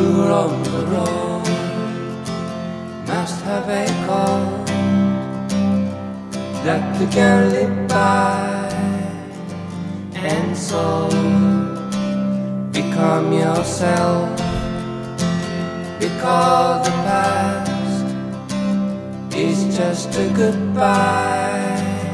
you're on the road must have a code that you can live by, and so become yourself, because the past is just a goodbye.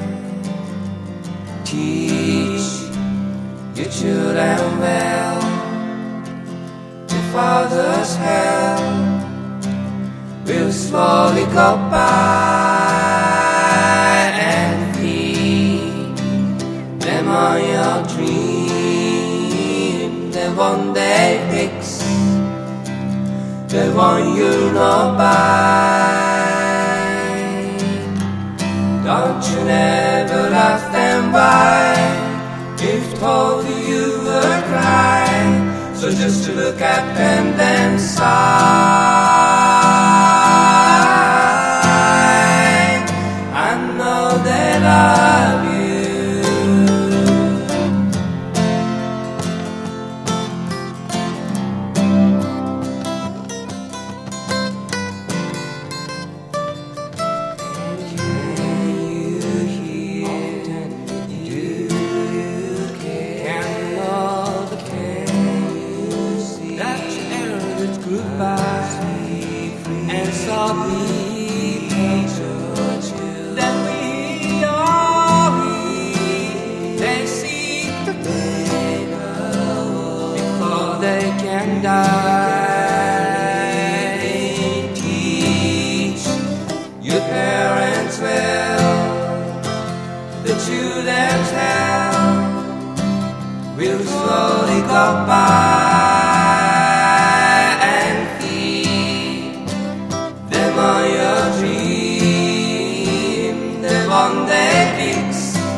Teach your children well, your father's hell will slowly go by, and feed them on your dream. The one they fix, the one you know by. Don't you never ask them why, if told you were crying. So just to look at them then sigh. I know they love you. Goodbye, and so be that we are they seek to take before they can die. Teach your parents well, the children's hell will slowly go by. One they fix,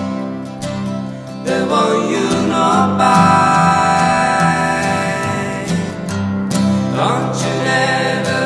the one you know by. Don't you never